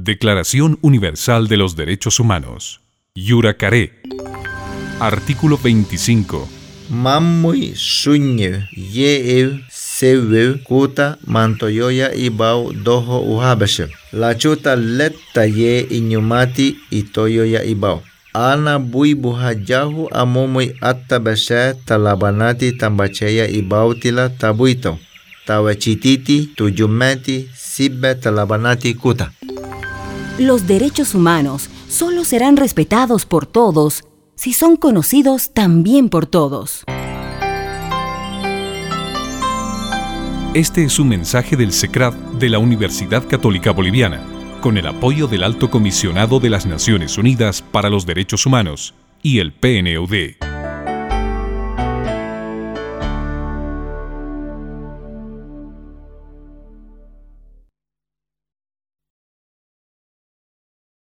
Declaración Universal de los Derechos Humanos. Yuracaré. Artículo 25. Mamui suñe ye sewe kuta mantoyoya ibao doho uhabashe. La chuta letta ye inyumati itoyoya ibao. Ana bui buhajahu amomui attabashe talabanati tambacheya ibao tila tabuito. Tawachititi tuyumeti sibbe talabanati kuta. Los derechos humanos solo serán respetados por todos si son conocidos también por todos. Este es un mensaje del SECRAD de la Universidad Católica Boliviana, con el apoyo del Alto Comisionado de las Naciones Unidas para los Derechos Humanos y el PNUD.